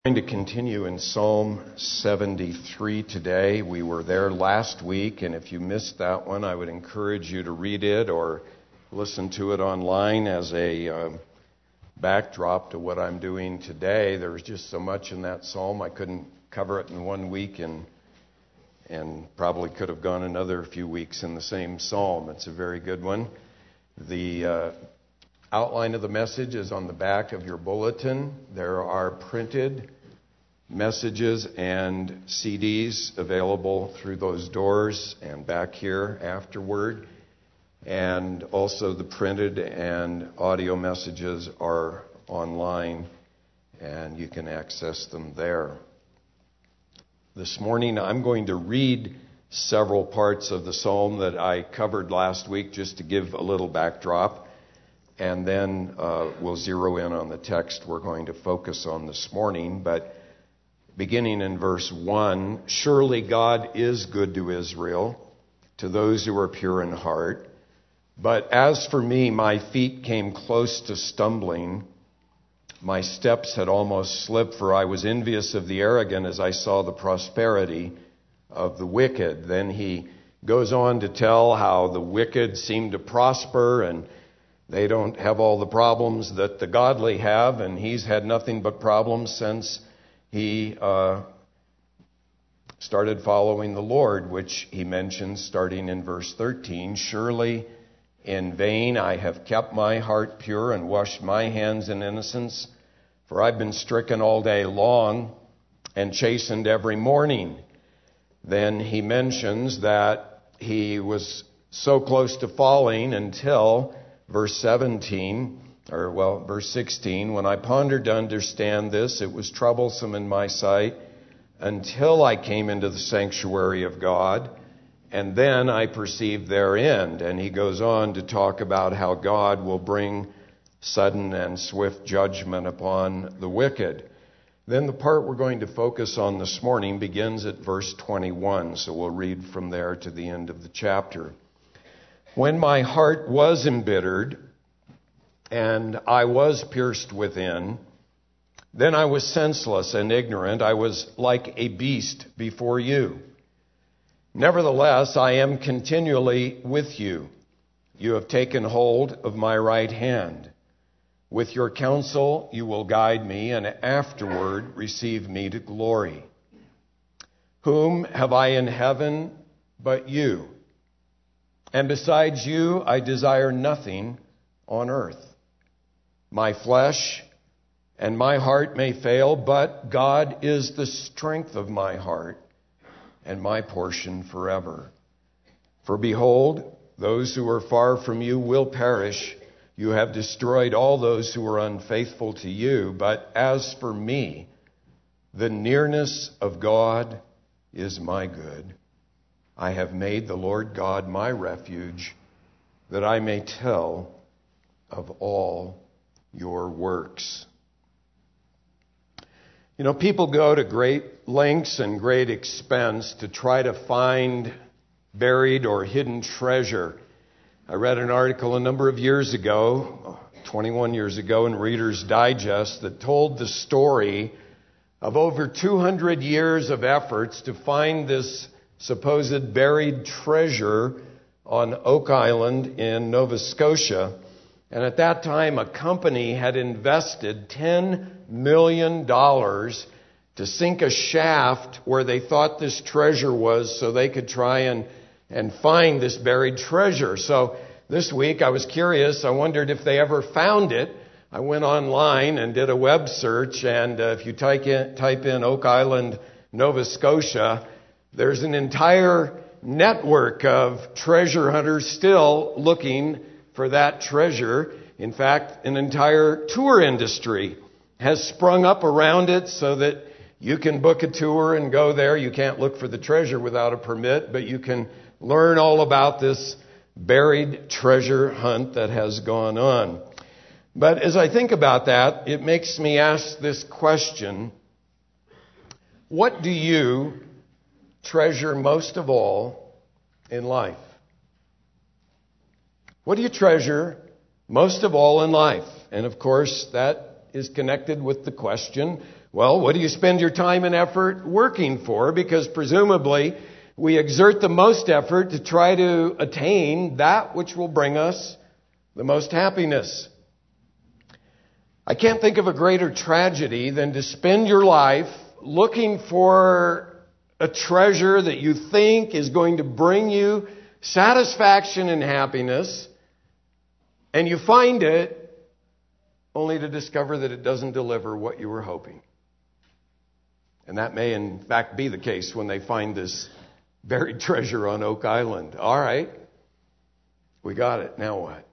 Going to continue in Psalm 73 today. We were there last week, and if you missed that one, I would encourage you to read it or listen to it online as a backdrop to what I'm doing today. There's just so much in that psalm. I couldn't cover it in 1 week and probably could have gone another few weeks in the same psalm. It's a very good one. The outline of the message is on the back of your bulletin. There are printed messages and CDs available through those doors and back here afterward. And also the printed and audio messages are online, and you can access them there. This morning I'm going to read several parts of the psalm that I covered last week just to give a little backdrop. And then we'll zero in on the text we're going to focus on this morning. But beginning in verse 1, surely God is good to Israel, to those who are pure in heart. But as for me, my feet came close to stumbling. My steps had almost slipped, for I was envious of the arrogant as I saw the prosperity of the wicked. Then he goes on to tell how the wicked seem to prosper and they don't have all the problems that the godly have, and he's had nothing but problems since he started following the Lord, which he mentions starting in verse 13. Surely in vain I have kept my heart pure and washed my hands in innocence, for I've been stricken all day long and chastened every morning. Then he mentions that he was so close to falling until verse 16, when I pondered to understand this, it was troublesome in my sight until I came into the sanctuary of God, and then I perceived their end. And he goes on to talk about how God will bring sudden and swift judgment upon the wicked. Then the part we're going to focus on this morning begins at verse 21, so we'll read from there to the end of the chapter. When my heart was embittered and I was pierced within, then I was senseless and ignorant. I was like a beast before you. Nevertheless, I am continually with you. You have taken hold of my right hand. With your counsel you will guide me, and afterward receive me to glory. Whom have I in heaven but you? And besides you, I desire nothing on earth. My flesh and my heart may fail, but God is the strength of my heart and my portion forever. For behold, those who are far from you will perish. You have destroyed all those who are unfaithful to you. But as for me, the nearness of God is my good. I have made the Lord God my refuge, that I may tell of all your works. You know, people go to great lengths and great expense to try to find buried or hidden treasure. I read an article a number of years ago, 21 years ago, in Reader's Digest that told the story of over 200 years of efforts to find this supposed buried treasure on Oak Island in Nova Scotia. And at that time, a company had invested $10 million to sink a shaft where they thought this treasure was so they could try and find this buried treasure. So this week I was curious. I wondered if they ever found it. I went online and did a web search, and if you type in Oak Island, Nova Scotia, there's an entire network of treasure hunters still looking for that treasure. In fact, an entire tour industry has sprung up around it so that you can book a tour and go there. You can't look for the treasure without a permit, but you can learn all about this buried treasure hunt that has gone on. But as I think about that, it makes me ask this question: what do you treasure most of all in life? What do you treasure most of all in life? And of course, that is connected with the question, Well, what do you spend your time and effort working for? Because presumably we exert the most effort to try to attain that which will bring us the most happiness. I can't think of a greater tragedy than to spend your life looking for a treasure that you think is going to bring you satisfaction and happiness, and you find it only to discover that it doesn't deliver what you were hoping. And that may in fact be the case when they find this buried treasure on Oak Island. All right, we got it. Now what?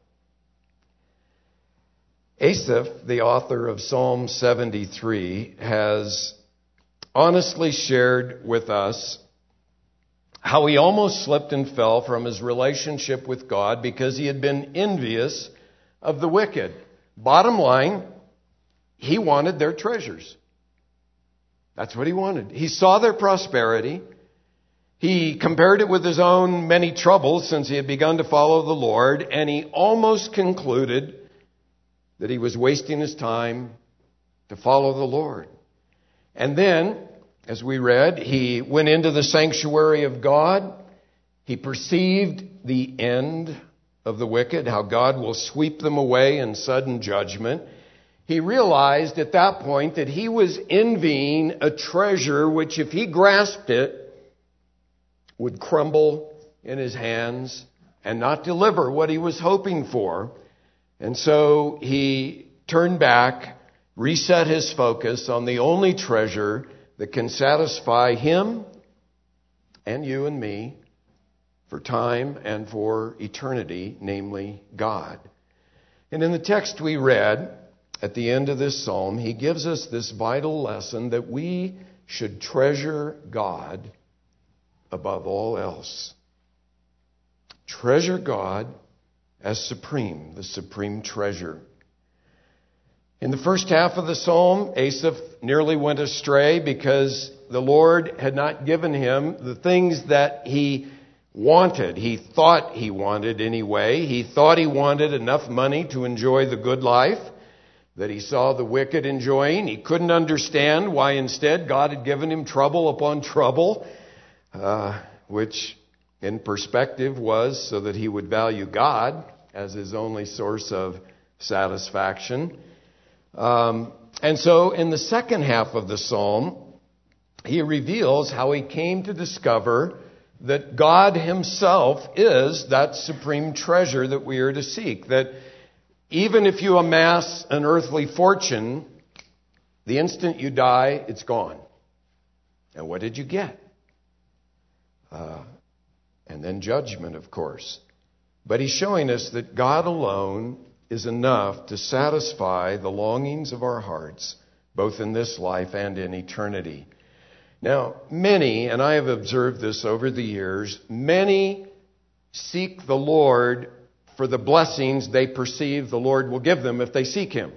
Asaph, the author of Psalm 73, has honestly shared with us how he almost slipped and fell from his relationship with God because he had been envious of the wicked. Bottom line, he wanted their treasures. That's what he wanted. He saw their prosperity. He compared it with his own many troubles since he had begun to follow the Lord, and he almost concluded that he was wasting his time to follow the Lord. And then, as we read, he went into the sanctuary of God. He perceived the end of the wicked, how God will sweep them away in sudden judgment. He realized at that point that he was envying a treasure which, if he grasped it, would crumble in his hands and not deliver what he was hoping for. And so he turned back, reset his focus on the only treasure that can satisfy him and you and me for time and for eternity, namely God. And in the text we read at the end of this psalm, he gives us this vital lesson that we should treasure God above all else. Treasure God as supreme, the supreme treasure. In the first half of the psalm, Asaph nearly went astray because the Lord had not given him the things that he wanted. He thought he wanted anyway. He thought he wanted enough money to enjoy the good life that he saw the wicked enjoying. He couldn't understand why instead God had given him trouble upon trouble, which in perspective was so that he would value God as his only source of satisfaction. And so in the second half of the psalm, he reveals how he came to discover that God himself is that supreme treasure that we are to seek. That even if you amass an earthly fortune, the instant you die, it's gone. And what did you get? And then judgment, of course. But he's showing us that God alone is enough to satisfy the longings of our hearts, both in this life and in eternity. Now, many, and I have observed this over the years, many seek the Lord for the blessings they perceive the Lord will give them if they seek him.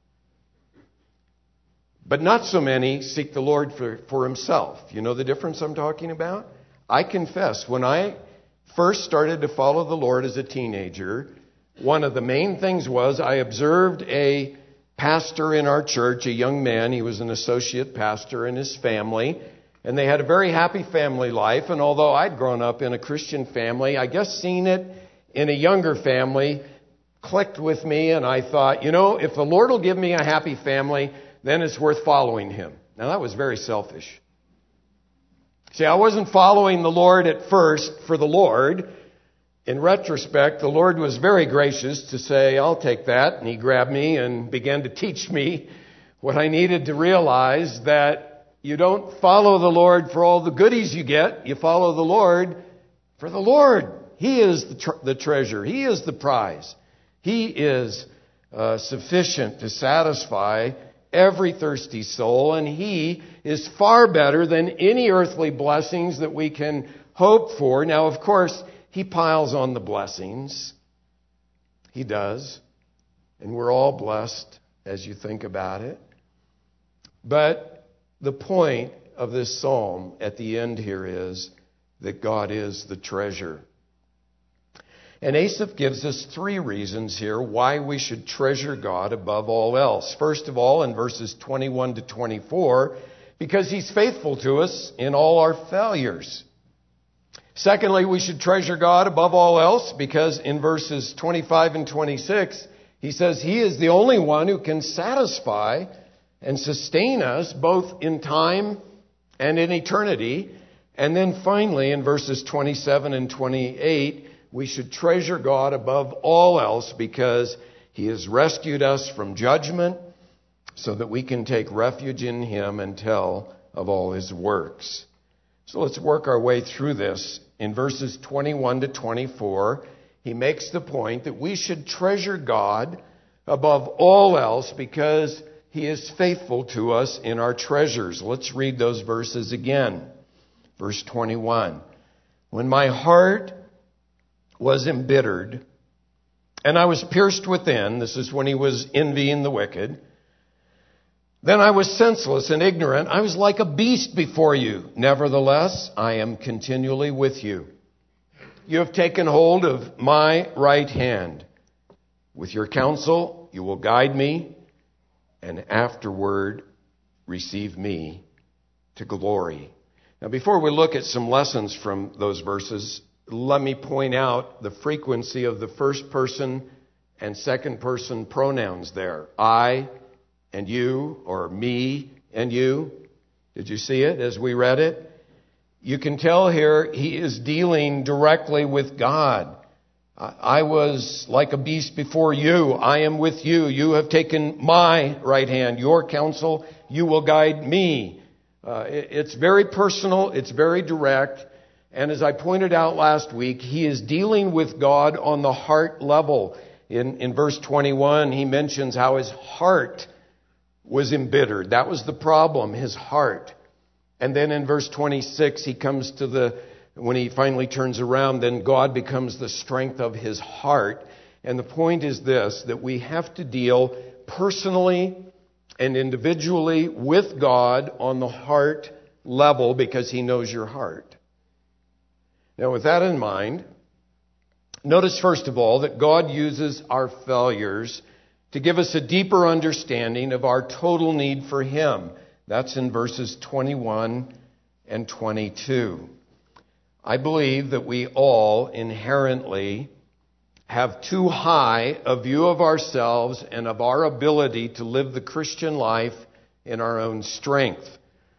But not so many seek the Lord for himself. You know the difference I'm talking about? I confess, when I first started to follow the Lord as a teenager, one of the main things was I observed a pastor in our church, a young man. He was an associate pastor, and his family. And they had a very happy family life. And although I'd grown up in a Christian family, I guess seeing it in a younger family clicked with me. And I thought, if the Lord will give me a happy family, then it's worth following him. Now, that was very selfish. See, I wasn't following the Lord at first for the Lord. In retrospect, the Lord was very gracious to say, I'll take that. And he grabbed me and began to teach me what I needed to realize, that you don't follow the Lord for all the goodies you get. You follow the Lord for the Lord. He is the treasure. He is the prize. He is sufficient to satisfy every thirsty soul, and he is far better than any earthly blessings that we can hope for. Now, of course, he piles on the blessings. He does. And we're all blessed as you think about it. But the point of this psalm at the end here is that God is the treasure. And Asaph gives us 3 reasons here why we should treasure God above all else. First of all, in verses 21 to 24, because he's faithful to us in all our failures. Secondly, we should treasure God above all else because in verses 25 and 26, he says he is the only one who can satisfy and sustain us both in time and in eternity. And then finally, in verses 27 and 28, we should treasure God above all else because he has rescued us from judgment so that we can take refuge in him and tell of all his works. So let's work our way through this. In verses 21 to 24, he makes the point that we should treasure God above all else because he is faithful to us in our treasures. Let's read those verses again. Verse 21. When my heart was embittered and I was pierced within, this is when he was envying the wicked, then I was senseless and ignorant. I was like a beast before you. Nevertheless, I am continually with you. You have taken hold of my right hand. With your counsel, you will guide me, and afterward receive me to glory. Now, before we look at some lessons from those verses, let me point out the frequency of the first person and second person pronouns there. I and you, or me and you. Did you see it as we read it? You can tell here he is dealing directly with God. I was like a beast before you. I am with you. You have taken my right hand. Your counsel, you will guide me. It's very personal. It's very direct. And as I pointed out last week, he is dealing with God on the heart level. In verse 21, he mentions how his heart was embittered. That was the problem, his heart. And then in verse 26, he comes to when he finally turns around, then God becomes the strength of his heart. And the point is this, that we have to deal personally and individually with God on the heart level because he knows your heart. Now, with that in mind, notice first of all that God uses our failures to give us a deeper understanding of our total need for him. That's in verses 21 and 22. I believe that we all inherently have too high a view of ourselves and of our ability to live the Christian life in our own strength.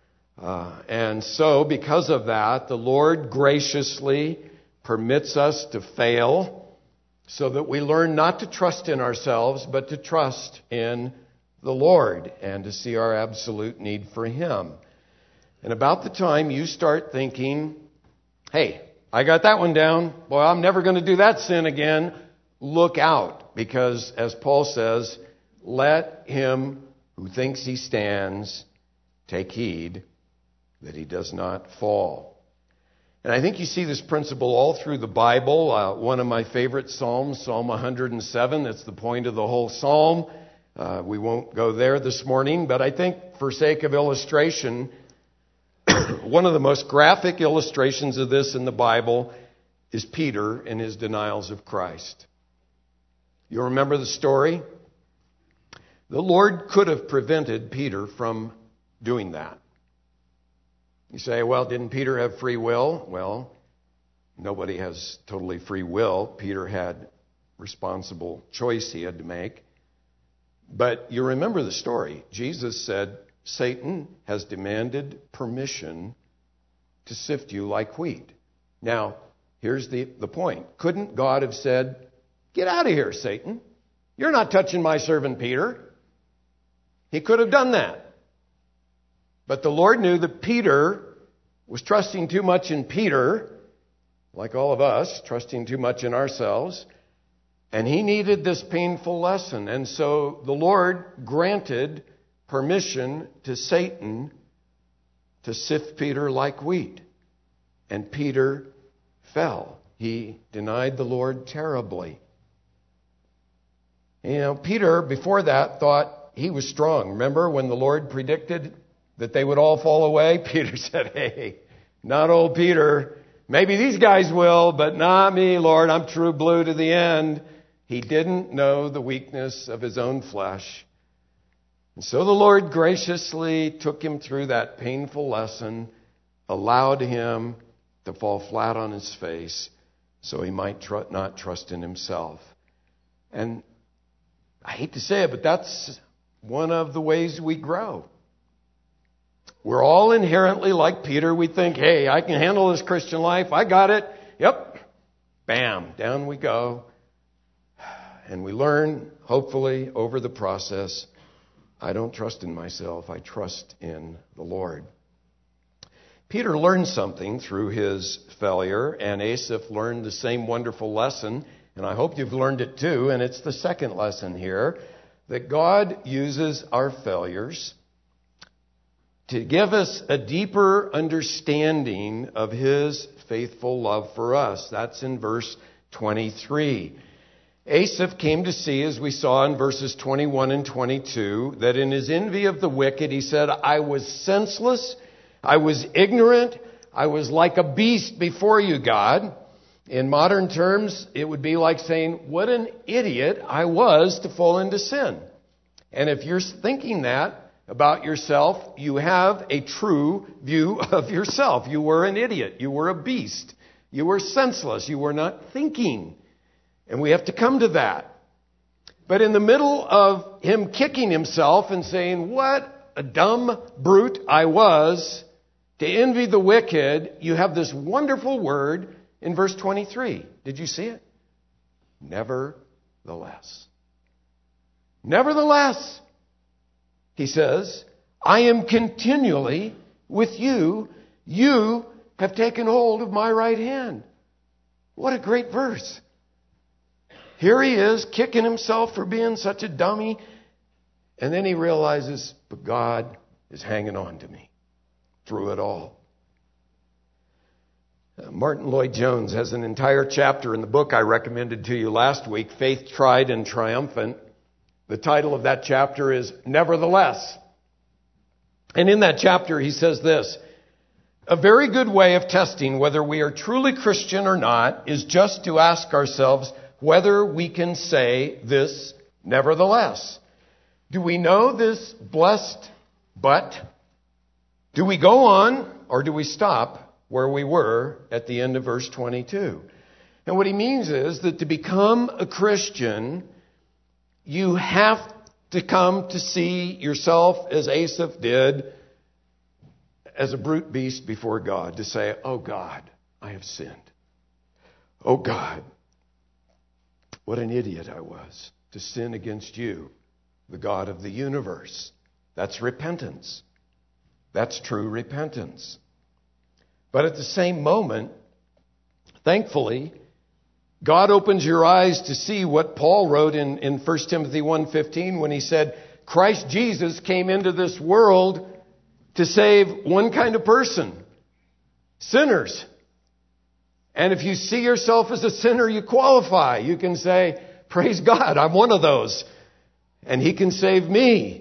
And so, because of that, the Lord graciously permits us to fail so that we learn not to trust in ourselves, but to trust in the Lord and to see our absolute need for him. And about the time you start thinking, hey, I got that one down. Boy, I'm never going to do that sin again. Look out, because as Paul says, let him who thinks he stands take heed that he does not fall. And I think you see this principle all through the Bible. One of my favorite Psalms, Psalm 107, that's the point of the whole Psalm. We won't go there this morning, but I think for sake of illustration, one of the most graphic illustrations of this in the Bible is Peter and his denials of Christ. You remember the story? The Lord could have prevented Peter from doing that. You say, well, didn't Peter have free will? Well, nobody has totally free will. Peter had responsible choice he had to make. But you remember the story. Jesus said, Satan has demanded permission to sift you like wheat. Now, here's the point. Couldn't God have said, get out of here, Satan. You're not touching my servant Peter. He could have done that. But the Lord knew that Peter was trusting too much in Peter, like all of us, trusting too much in ourselves. And he needed this painful lesson. And so the Lord granted permission to Satan to sift Peter like wheat. And Peter fell. He denied the Lord terribly. You know, Peter, before that, thought he was strong. Remember when the Lord predicted that they would all fall away? Peter said, hey, not old Peter. Maybe these guys will, but not me, Lord. I'm true blue to the end. He didn't know the weakness of his own flesh. And so the Lord graciously took him through that painful lesson, allowed him to fall flat on his face so he might not trust in himself. And I hate to say it, but that's one of the ways we grow. We're all inherently like Peter. We think, hey, I can handle this Christian life. I got it. Yep. Bam. Down we go. And we learn, hopefully, over the process, I don't trust in myself. I trust in the Lord. Peter learned something through his failure, and Asaph learned the same wonderful lesson, and I hope you've learned it too, and it's the second lesson here, that God uses our failures to give us a deeper understanding of his faithful love for us. That's in verse 23. Asaph came to see, as we saw in verses 21 and 22, that in his envy of the wicked, he said, I was senseless, I was ignorant, I was like a beast before you, God. In modern terms, it would be like saying, what an idiot I was to fall into sin. And if you're thinking that about yourself, you have a true view of yourself. You were an idiot. You were a beast. You were senseless. You were not thinking. And we have to come to that. But in the middle of him kicking himself and saying, what a dumb brute I was to envy the wicked, you have this wonderful word in verse 23. Did you see it? Nevertheless. Nevertheless, he says, I am continually with you. You have taken hold of my right hand. What a great verse. Here he is, kicking himself for being such a dummy. And then he realizes, but God is hanging on to me through it all. Martin Lloyd-Jones has an entire chapter in the book I recommended to you last week, Faith Tried and Triumphant. The title of that chapter is Nevertheless. And in that chapter he says this, a very good way of testing whether we are truly Christian or not is just to ask ourselves whether we can say this nevertheless. Do we know this blessed but? Do we go on or do we stop where we were at the end of verse 22? And what he means is that to become a Christian, you have to come to see yourself as Asaph did, as a brute beast before God, to say, oh God, I have sinned. Oh God, what an idiot I was to sin against you, the God of the universe. That's repentance. That's true repentance. But at the same moment, thankfully, God opens your eyes to see what Paul wrote in 1 Timothy 1:15 when he said, Christ Jesus came into this world to save one kind of person, sinners. And if you see yourself as a sinner, you qualify. You can say, praise God, I'm one of those. And he can save me.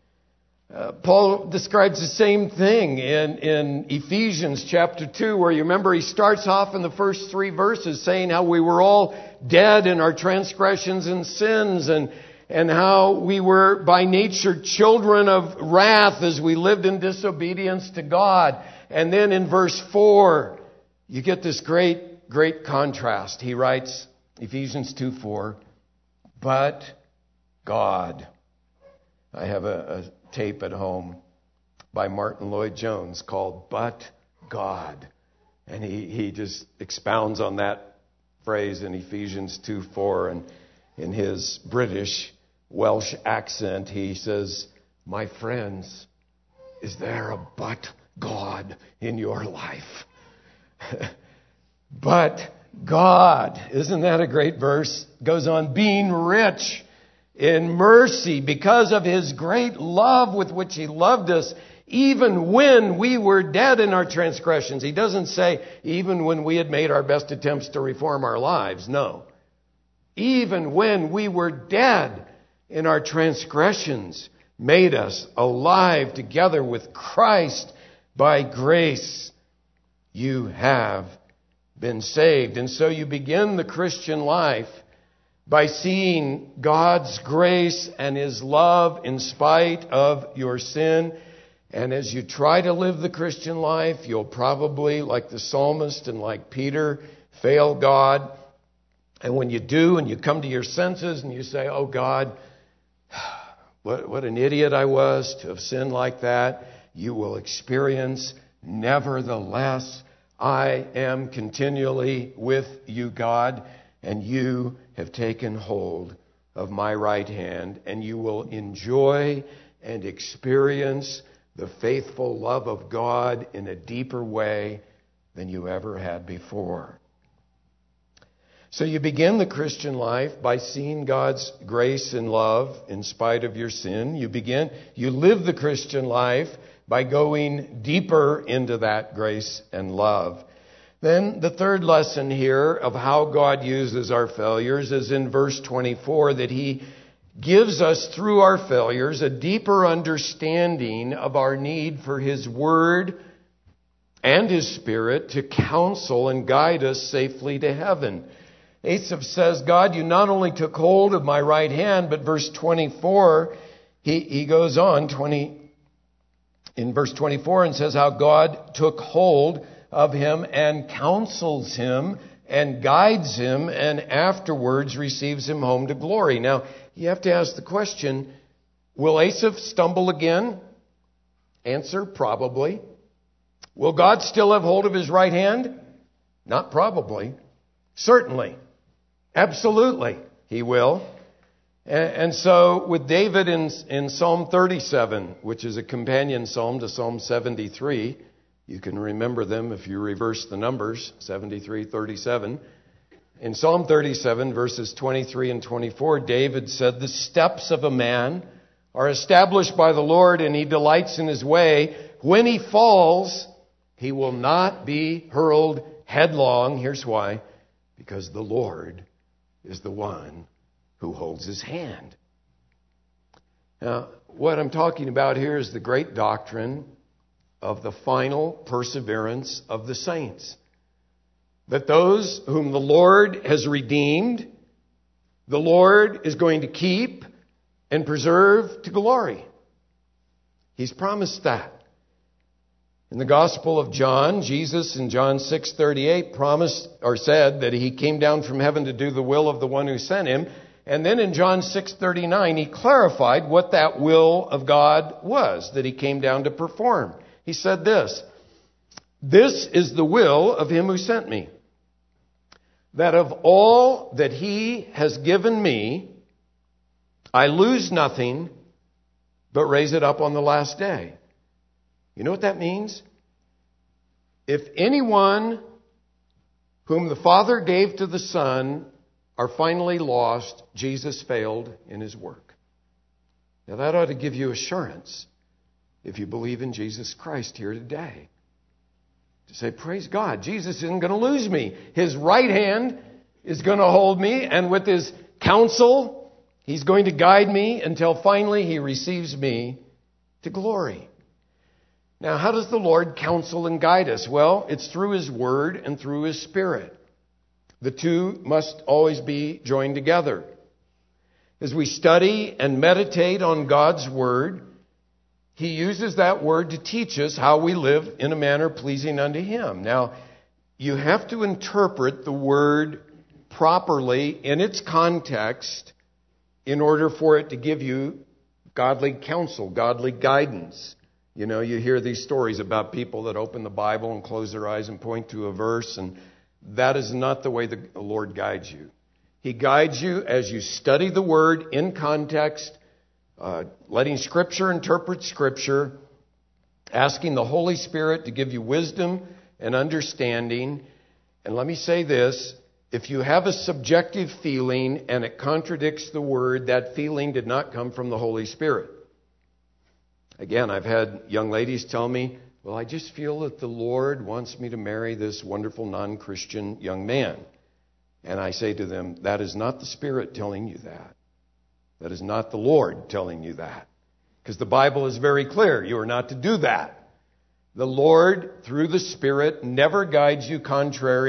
Paul describes the same thing in Ephesians chapter 2, where you remember he starts off in the first 3 verses saying how we were all dead in our transgressions and sins, and how we were by nature children of wrath as we lived in disobedience to God. And then in verse 4, you get this great contrast. He writes, Ephesians 2:4, but God. I have a tape at home by Martin Lloyd-Jones called But God. And he just expounds on that phrase in Ephesians 2:4. And in his British Welsh accent, he says, my friends, is there a but God in your life? But God, isn't that a great verse? Goes on, being rich in mercy because of his great love with which he loved us, even when we were dead in our transgressions. He doesn't say even when we had made our best attempts to reform our lives. No. Even when we were dead in our transgressions, made us alive together with Christ. By grace you have been saved. And so you begin the Christian life by seeing God's grace and His love in spite of your sin. And as you try to live the Christian life, you'll probably, like the psalmist and like Peter, fail God. And when you do, and you come to your senses and you say, oh God, what an idiot I was to have sinned like that, you will experience, nevertheless, I am continually with you, God, and you have taken hold of my right hand, and you will enjoy and experience the faithful love of God in a deeper way than you ever had before. So you begin the Christian life by seeing God's grace and love in spite of your sin. You live the Christian life by going deeper into that grace and love. Then the third lesson here of how God uses our failures is in verse 24, that He gives us through our failures a deeper understanding of our need for His Word and His Spirit to counsel and guide us safely to heaven. Asaph says, God, you not only took hold of my right hand, but verse 24, he goes on in verse 24 and says how God took hold of him and counsels him and guides him and afterwards receives him home to glory. Now, you have to ask the question, will Asaph stumble again? Answer, probably. Will God still have hold of his right hand? Not probably. Certainly. Absolutely, He will. And so with David in Psalm 37, which is a companion psalm to Psalm 73, you can remember them if you reverse the numbers, 73, 37. In Psalm 37, verses 23 and 24, David said, the steps of a man are established by the Lord, and He delights in his way. When he falls, he will not be hurled headlong. Here's why. Because the Lord is the one who holds his hand. Now, what I'm talking about here is the great doctrine of the final perseverance of the saints. That those whom the Lord has redeemed, the Lord is going to keep and preserve to glory. He's promised that. In the Gospel of John, Jesus in John 6:38 promised or said that He came down from heaven to do the will of the one who sent Him. And then in John 6:39, He clarified what that will of God was that He came down to perform. He said this is the will of Him who sent me, that of all that He has given me, I lose nothing, but raise it up on the last day. You know what that means? If anyone whom the Father gave to the Son are finally lost, Jesus failed in His work. Now that ought to give you assurance if you believe in Jesus Christ here today. To say, praise God, Jesus isn't going to lose me. His right hand is going to hold me, and with His counsel, He's going to guide me until finally He receives me to glory. Now, how does the Lord counsel and guide us? Well, it's through His Word and through His Spirit. The two must always be joined together. As we study and meditate on God's Word, He uses that Word to teach us how we live in a manner pleasing unto Him. Now, you have to interpret the Word properly in its context in order for it to give you godly counsel, godly guidance. You know, you hear these stories about people that open the Bible and close their eyes and point to a verse, and that is not the way the Lord guides you. He guides you as you study the Word in context, letting Scripture interpret Scripture, asking the Holy Spirit to give you wisdom and understanding. And let me say this, if you have a subjective feeling and it contradicts the Word, that feeling did not come from the Holy Spirit. Again, I've had young ladies tell me, well, I just feel that the Lord wants me to marry this wonderful non-Christian young man. And I say to them, that is not the Spirit telling you that. That is not the Lord telling you that. Because the Bible is very clear. You are not to do that. The Lord, through the Spirit, never guides you contrary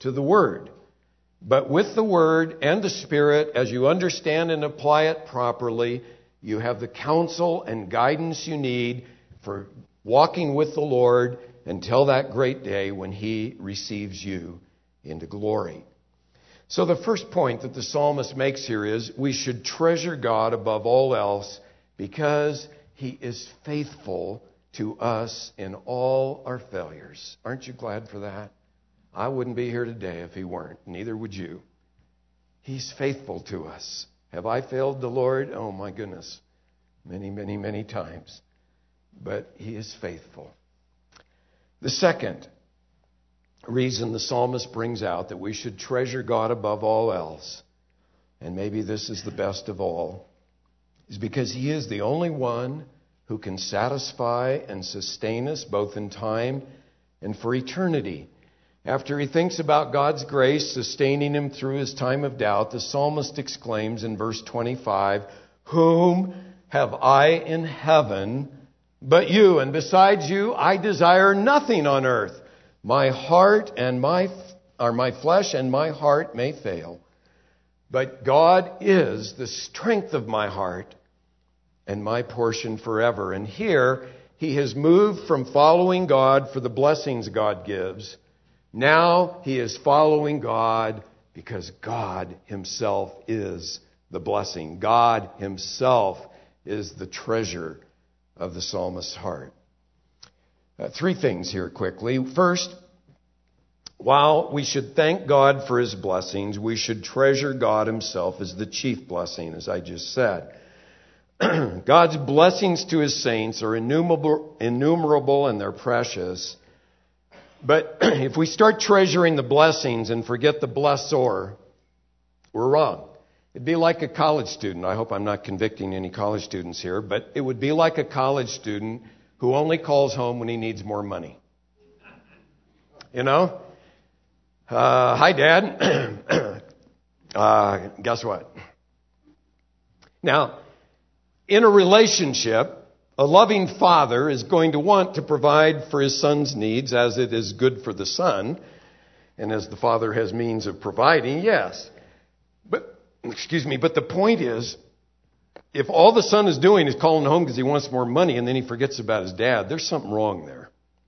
to the Word. But with the Word and the Spirit, as you understand and apply it properly, you have the counsel and guidance you need for walking with the Lord until that great day when He receives you into glory. So the first point that the psalmist makes here is we should treasure God above all else because He is faithful to us in all our failures. Aren't you glad for that? I wouldn't be here today if He weren't. Neither would you. He's faithful to us. Have I failed the Lord? Oh my goodness. Many, many, many times. But He is faithful. The second reason the psalmist brings out that we should treasure God above all else, and maybe this is the best of all, is because He is the only one who can satisfy and sustain us both in time and for eternity. After he thinks about God's grace sustaining him through his time of doubt, the psalmist exclaims in verse 25, "Whom have I in heaven but you? And besides you, I desire nothing on earth. My heart and my flesh and my heart may fail. But God is the strength of my heart and my portion forever." And here, he has moved from following God for the blessings God gives. Now he is following God because God Himself is the blessing. God Himself is the treasure of the psalmist's heart. Three things here quickly. First, while we should thank God for His blessings, we should treasure God Himself as the chief blessing, as I just said. God's blessings to His saints are innumerable and they're precious. But if we start treasuring the blessings and forget the blessor, we're wrong. It'd be like a college student. I hope I'm not convicting any college students here, but it would be like a college student who only calls home when he needs more money. You know? Hi, Dad. Guess what? Now, in a relationship, a loving father is going to want to provide for his son's needs as it is good for the son, and as the father has means of providing, yes. But the point is, if all the son is doing is calling home because he wants more money and then he forgets about his dad, there's something wrong there.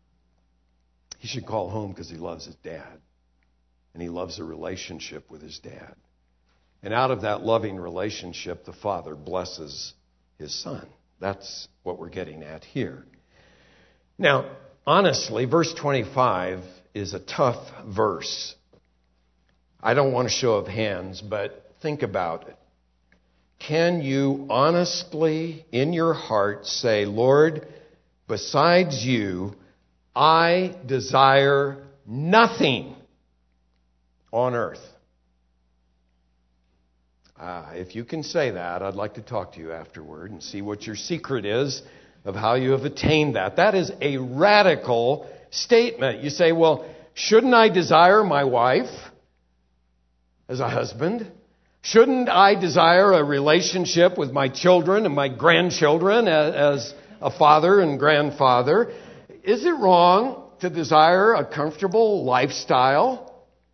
He should call home because he loves his dad, and he loves a relationship with his dad. And out of that loving relationship, the father blesses his son. That's what we're getting at here. Now, honestly, verse 25 is a tough verse. I don't want a show of hands, but think about it. Can you honestly, in your heart, say, "Lord, besides you, I desire nothing on earth"? If you can say that, I'd like to talk to you afterward and see what your secret is of how you have attained that. That is a radical statement. You say, "Well, shouldn't I desire my wife as a husband? Shouldn't I desire a relationship with my children and my grandchildren as a father and grandfather? Is it wrong to desire a comfortable lifestyle?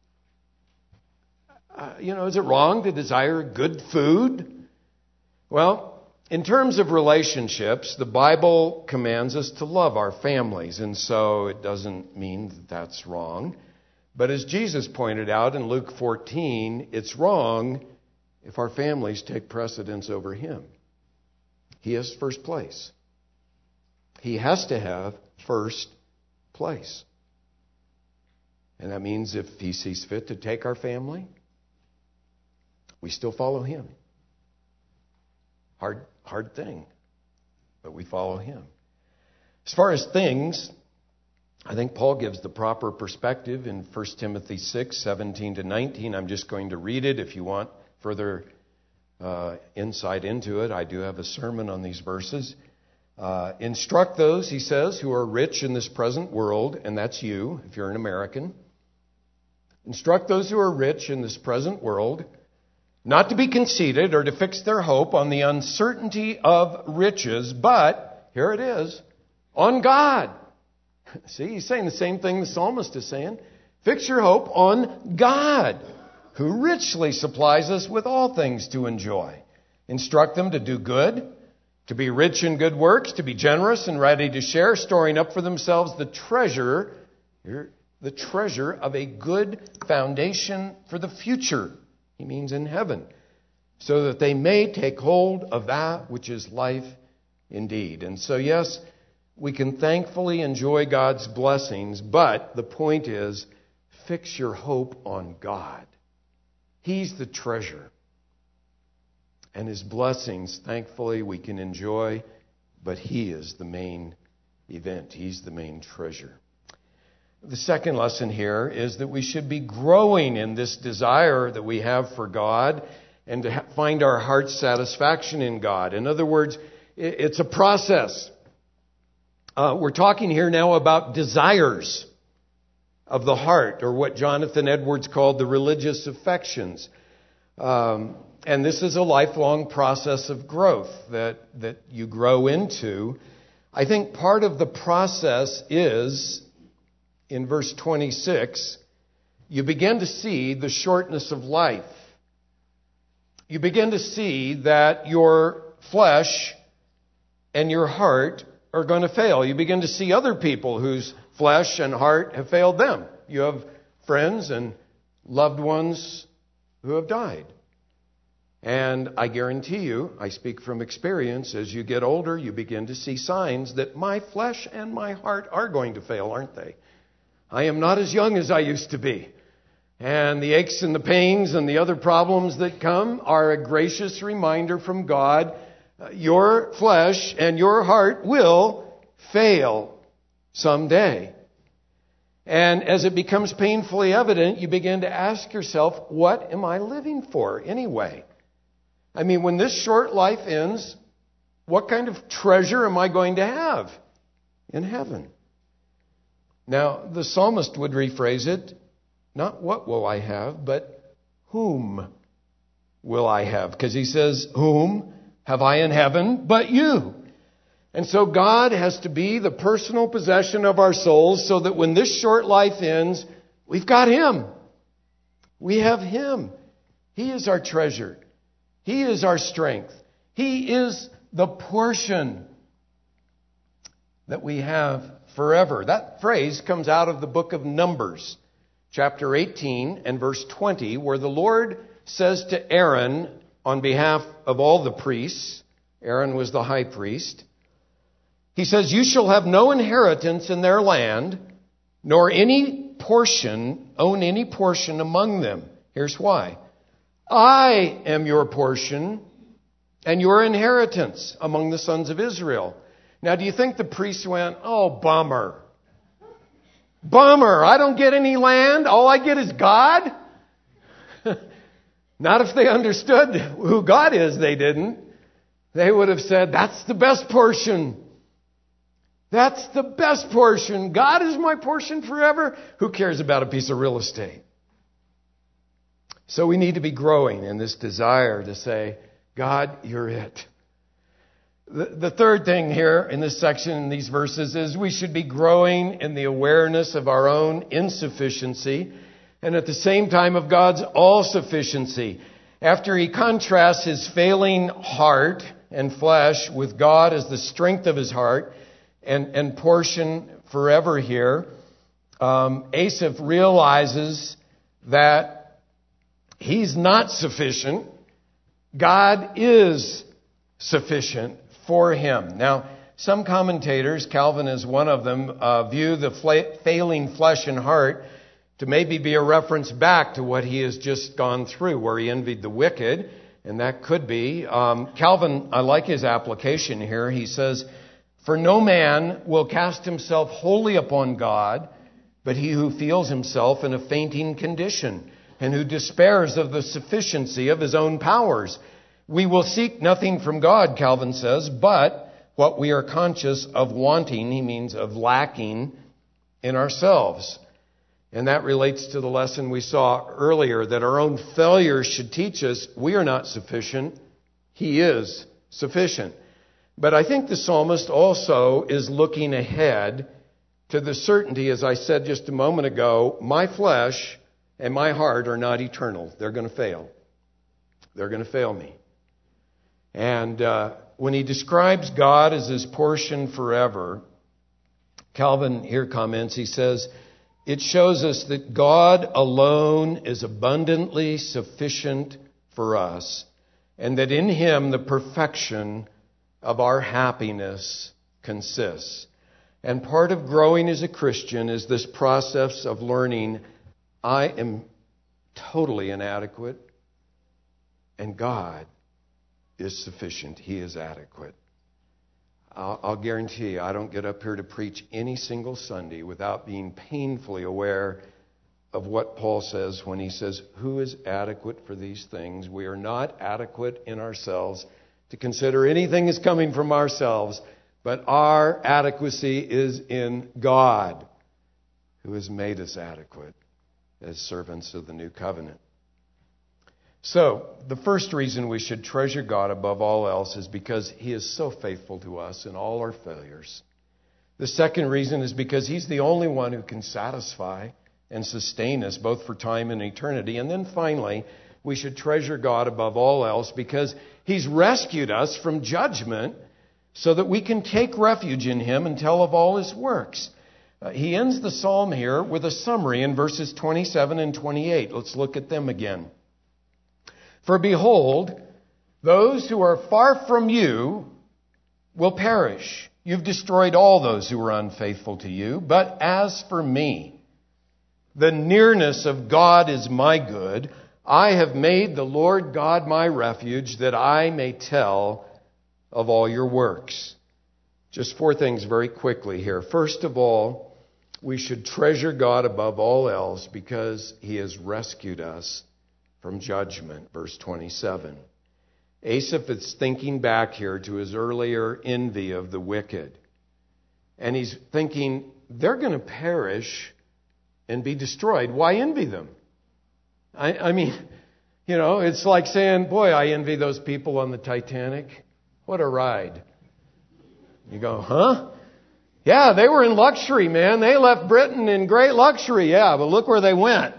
Is it wrong to desire good food?" Well, in terms of relationships, the Bible commands us to love our families, and so it doesn't mean that that's wrong. But as Jesus pointed out in Luke 14, it's wrong if our families take precedence over Him. He has first place. He has to have first place. And that means if He sees fit to take our family, we still follow Him. Hard thing, but we follow Him. As far as things, I think Paul gives the proper perspective in 1 Timothy 6, 17 to 19. I'm just going to read it. If you want further insight into it, I do have a sermon on these verses. Instruct those, he says, who are rich in this present world, and that's you, if you're an American. Instruct those who are rich in this present world not to be conceited or to fix their hope on the uncertainty of riches, but, here it is, on God. See, he's saying the same thing the psalmist is saying. Fix your hope on God, who richly supplies us with all things to enjoy. Instruct them to do good, to be rich in good works, to be generous and ready to share, storing up for themselves the treasure of a good foundation for the future. He means in heaven, so that they may take hold of that which is life indeed. And so, yes, we can thankfully enjoy God's blessings, but the point is, fix your hope on God. He's the treasure. And His blessings, thankfully, we can enjoy, but He is the main event. He's the main treasure. The second lesson here is that we should be growing in this desire that we have for God and to find our heart's satisfaction in God. In other words, it's a process. We're talking here now about desires of the heart, or what Jonathan Edwards called the religious affections. And this is a lifelong process of growth that you grow into. I think part of the process is, in verse 26, you begin to see the shortness of life. You begin to see that your flesh and your heart are going to fail. You begin to see other people whose flesh and heart have failed them. You have friends and loved ones who have died. And I guarantee you, I speak from experience, as you get older, you begin to see signs that my flesh and my heart are going to fail, aren't they? I am not as young as I used to be. And the aches and the pains and the other problems that come are a gracious reminder from God. Your flesh and your heart will fail someday. And as it becomes painfully evident, you begin to ask yourself, what am I living for anyway? I mean, when this short life ends, what kind of treasure am I going to have in heaven? Now, the psalmist would rephrase it, not what will I have, but whom will I have? Because he says, whom have I in heaven but you? And so God has to be the personal possession of our souls so that when this short life ends, we've got Him. We have Him. He is our treasure. He is our strength. He is the portion that we have forever. That phrase comes out of the book of Numbers, chapter 18 and verse 20, where the Lord says to Aaron on behalf of all the priests, Aaron was the high priest, He says, you shall have no inheritance in their land, nor own any portion among them. Here's why. I am your portion and your inheritance among the sons of Israel. Now, do you think the priests went, oh, bummer. Bummer, I don't get any land. All I get is God? Not if they understood who God is, they didn't. They would have said, that's the best portion. That's the best portion. God is my portion forever. Who cares about a piece of real estate? So we need to be growing in this desire to say, God, you're it. The third thing here in this section, in these verses, is we should be growing in the awareness of our own insufficiency and at the same time of God's all-sufficiency. After he contrasts his failing heart and flesh with God as the strength of his heart and portion forever here, Asaph realizes that he's not sufficient. God is sufficient for him. Now, some commentators, Calvin is one of them, view the failing flesh and heart to maybe be a reference back to what he has just gone through, where he envied the wicked, and that could be. Calvin, I like his application here. He says, for no man will cast himself wholly upon God, but he who feels himself in a fainting condition, and who despairs of the sufficiency of his own powers. We will seek nothing from God, Calvin says, but what we are conscious of wanting, he means of lacking in ourselves. And that relates to the lesson we saw earlier, that our own failures should teach us we are not sufficient. He is sufficient. But I think the psalmist also is looking ahead to the certainty, as I said just a moment ago, my flesh and my heart are not eternal. They're going to fail. They're going to fail me. And when he describes God as his portion forever, Calvin here comments, he says, it shows us that God alone is abundantly sufficient for us, and that in him the perfection of our happiness consists. And part of growing as a Christian is this process of learning, I am totally inadequate, and God is sufficient. He is adequate. I'll guarantee you, I don't get up here to preach any single Sunday without being painfully aware of what Paul says when he says, who is adequate for these things? We are not adequate in ourselves to consider anything as coming from ourselves, but our adequacy is in God, who has made us adequate as servants of the new covenant. So, the first reason we should treasure God above all else is because he is so faithful to us in all our failures. The second reason is because he's the only one who can satisfy and sustain us both for time and eternity. And then finally, we should treasure God above all else because he's rescued us from judgment so that we can take refuge in him and tell of all his works. He ends the psalm here with a summary in verses 27 and 28. Let's look at them again. For behold, those who are far from you will perish. You've destroyed all those who are unfaithful to you. But as for me, the nearness of God is my good. I have made the Lord God my refuge, that I may tell of all your works. Just four things very quickly here. First of all, we should treasure God above all else because he has rescued us from judgment. Verse 27. Asaph is thinking back here to his earlier envy of the wicked. And he's thinking, they're going to perish and be destroyed. Why envy them? I mean, you know, it's like saying, boy, I envy those people on the Titanic. What a ride. You go, huh? Yeah, they were in luxury, man. They left Britain in great luxury. Yeah, but look where they went.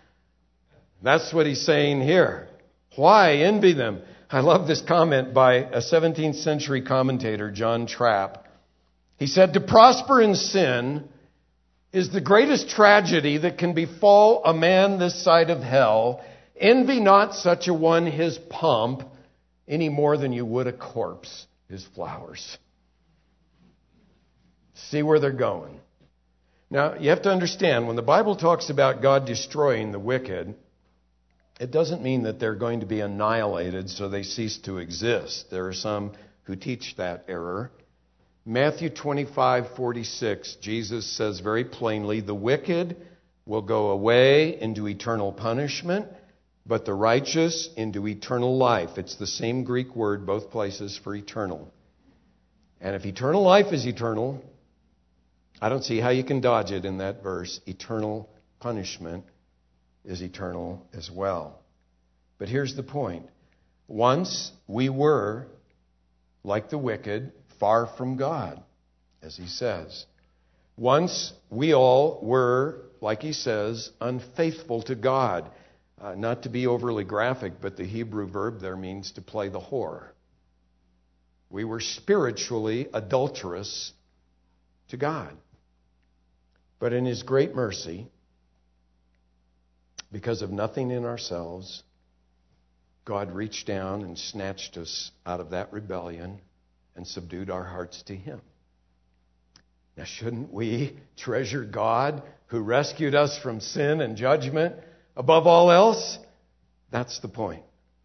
That's what he's saying here. Why envy them? I love this comment by a 17th century commentator, John Trapp. He said, to prosper in sin is the greatest tragedy that can befall a man this side of hell. Envy not such a one his pomp any more than you would a corpse his flowers. See where they're going. Now, you have to understand, when the Bible talks about God destroying the wicked, it doesn't mean that they're going to be annihilated so they cease to exist. There are some who teach that error. Matthew 25:46, Jesus says very plainly, the wicked will go away into eternal punishment, but the righteous into eternal life. It's the same Greek word, both places, for eternal. And if eternal life is eternal, I don't see how you can dodge it in that verse. Eternal punishment is eternal as well. But here's the point. Once we were, like the wicked, far from God, as he says. Once we all were, like he says, unfaithful to God. Not to be overly graphic, but the Hebrew verb there means to play the whore. We were spiritually adulterous to God. But in his great mercy, because of nothing in ourselves, God reached down and snatched us out of that rebellion and subdued our hearts to him. Now, shouldn't we treasure God who rescued us from sin and judgment above all else? That's the point.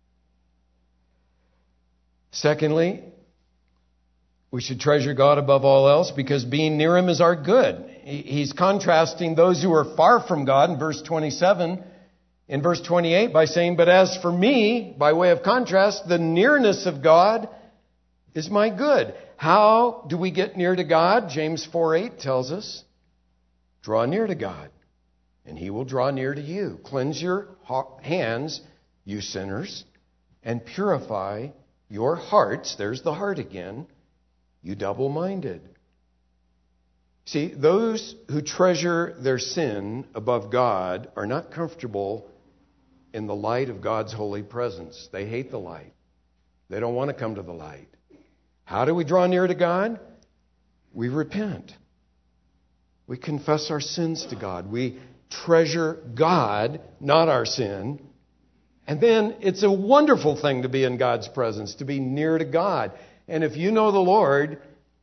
Secondly, we should treasure God above all else because being near him is our good. He's contrasting those who are far from God in verse 27, in verse 28 by saying, but as for me, by way of contrast, the nearness of God is my good. How do we get near to God? James 4:8 tells us, draw near to God, and he will draw near to you. Cleanse your hands, you sinners, and purify your hearts. There's the heart again, you double-minded. See, those who treasure their sin above God are not comfortable in the light of God's holy presence. They hate the light. They don't want to come to the light. How do we draw near to God? We repent. We confess our sins to God. We treasure God, not our sin. And then it's a wonderful thing to be in God's presence, to be near to God. And if you know the Lord,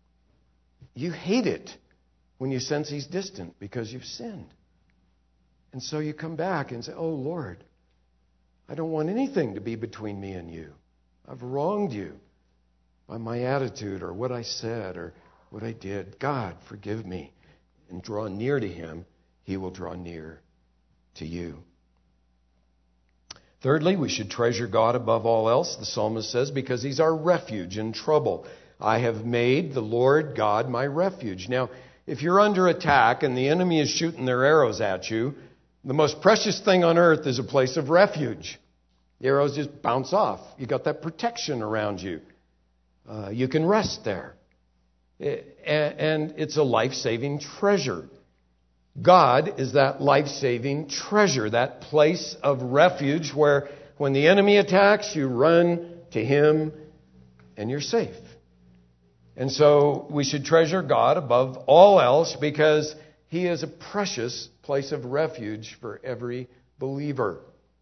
you hate it when you sense He's distant because you've sinned. And so you come back and say, oh, Lord, I don't want anything to be between me and you. I've wronged you by my attitude or what I said or what I did. God, forgive me. And draw near to Him. He will draw near to you. Thirdly, we should treasure God above all else, the psalmist says, because He's our refuge in trouble. I have made the Lord God my refuge. Now, if you're under attack and the enemy is shooting their arrows at you, the most precious thing on earth is a place of refuge. The arrows just bounce off. You got that protection around you. You can rest there. And it's a life-saving treasure. God is that life-saving treasure, that place of refuge where when the enemy attacks, you run to Him and you're safe. And so we should treasure God above all else because He is a precious place of refuge for every believer.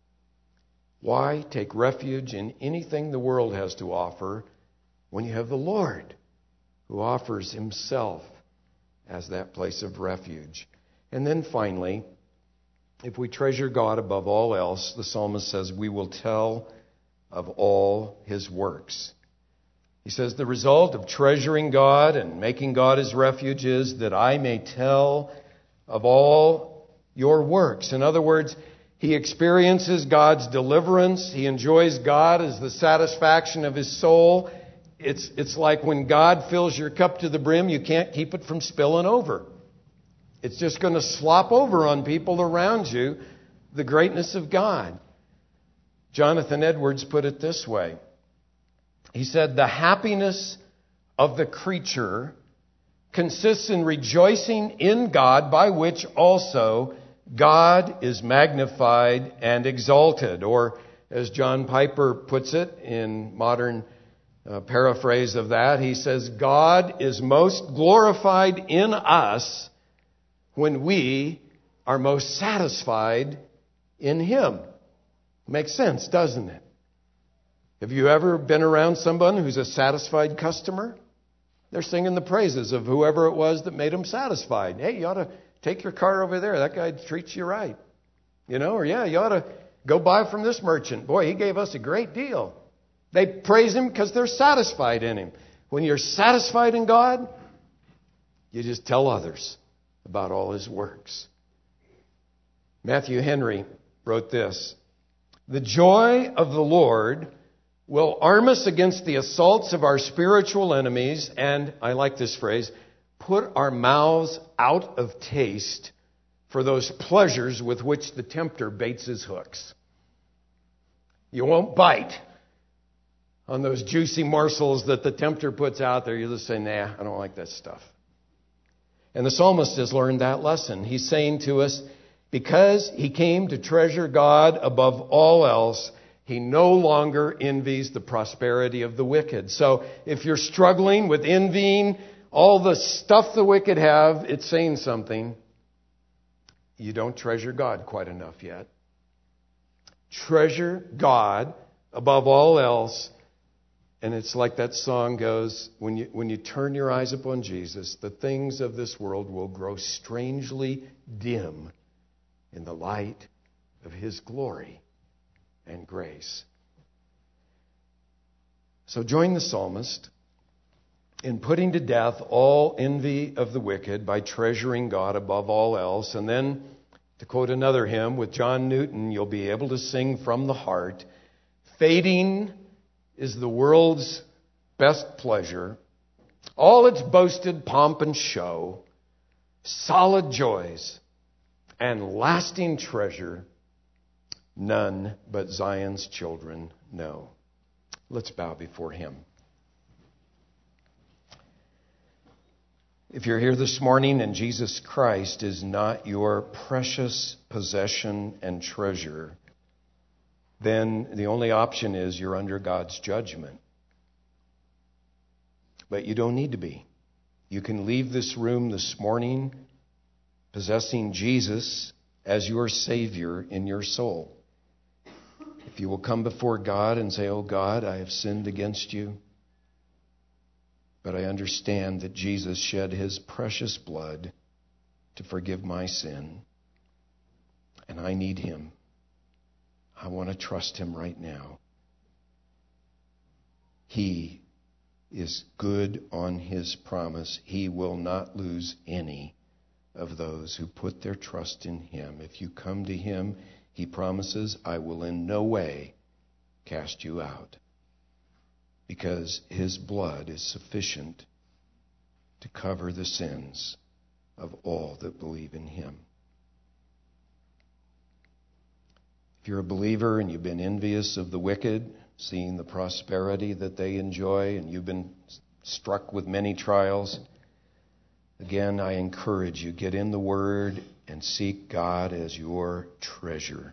Why take refuge in anything the world has to offer when you have the Lord who offers Himself as that place of refuge? And then finally, if we treasure God above all else, the psalmist says, we will tell of all His works. He says, the result of treasuring God and making God His refuge is that I may tell of all your works. In other words, he experiences God's deliverance. He enjoys God as the satisfaction of his soul. It's like when God fills your cup to the brim, you can't keep it from spilling over. It's just going to slop over on people around you, the greatness of God. Jonathan Edwards put it this way. He said, the happiness of the creature consists in rejoicing in God, by which also God is magnified and exalted. Or, as John Piper puts it in modern paraphrase of that, he says, God is most glorified in us when we are most satisfied in Him. Makes sense, doesn't it? Have you ever been around someone who's a satisfied customer? They're singing the praises of whoever it was that made them satisfied. Hey, you ought to take your car over there. That guy treats you right. You know, or yeah, you ought to go buy from this merchant. Boy, he gave us a great deal. They praise Him because they're satisfied in Him. When you're satisfied in God, you just tell others about all His works. Matthew Henry wrote this: the joy of the Lord will arm us against the assaults of our spiritual enemies, and, I like this phrase, put our mouths out of taste for those pleasures with which the tempter baits his hooks. You won't bite on those juicy morsels that the tempter puts out there. You'll just say, nah, I don't like that stuff. And the psalmist has learned that lesson. He's saying to us, because he came to treasure God above all else, he no longer envies the prosperity of the wicked. So if you're struggling with envying all the stuff the wicked have, it's saying something. You don't treasure God quite enough yet. Treasure God above all else. And it's like that song goes, when you turn your eyes upon Jesus, the things of this world will grow strangely dim in the light of His glory and grace. So join the psalmist in putting to death all envy of the wicked by treasuring God above all else. And then, to quote another hymn with John Newton, you'll be able to sing from the heart, fading is the world's best pleasure, all its boasted pomp and show, solid joys and lasting treasure, none but Zion's children know. Let's bow before Him. If you're here this morning and Jesus Christ is not your precious possession and treasure, then the only option is you're under God's judgment. But you don't need to be. You can leave this room this morning possessing Jesus as your Savior in your soul. If you will come before God and say, "Oh God, I have sinned against you, but I understand that Jesus shed his precious blood to forgive my sin, and I need him. I want to trust him right now. He is good on his promise. He will not lose any of those who put their trust in him. If you come to him, he promises, I will in no way cast you out, because his blood is sufficient to cover the sins of all that believe in him." If you're a believer and you've been envious of the wicked, seeing the prosperity that they enjoy, and you've been struck with many trials, again, I encourage you, get in the Word and seek God as your treasure.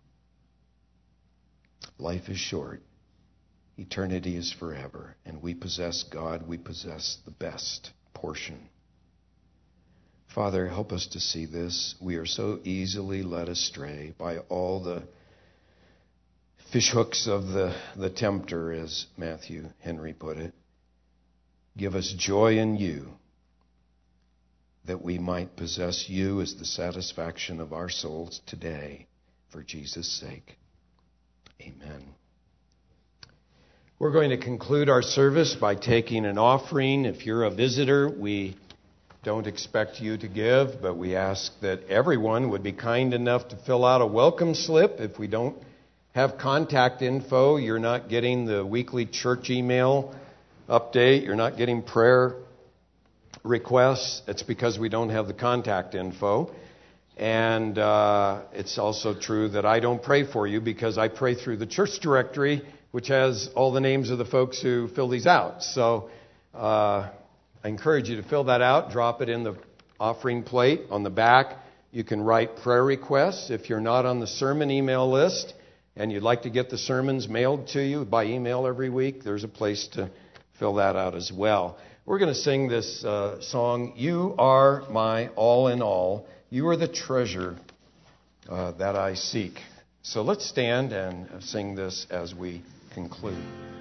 Life is short. Eternity is forever. And we possess God. We possess the best portion. Father, help us to see this. We are so easily led astray by all the fishhooks of the tempter, as Matthew Henry put it. Give us joy in you, that we might possess you as the satisfaction of our souls today, for Jesus' sake. Amen. We're going to conclude our service by taking an offering. If you're a visitor, we don't expect you to give, but we ask that everyone would be kind enough to fill out a welcome slip. If we don't have contact info, you're not getting the weekly church email update, you're not getting prayer requests, it's because we don't have the contact info. And it's also true that I don't pray for you, because I pray through the church directory, which has all the names of the folks who fill these out. So I encourage you to fill that out, drop it in the offering plate on the back. You can write prayer requests. If you're not on the sermon email list and you'd like to get the sermons mailed to you by email every week, there's a place to fill that out as well. We're going to sing this song, "You Are My All in All. You Are the Treasure That I Seek." So let's stand and sing this as we conclude.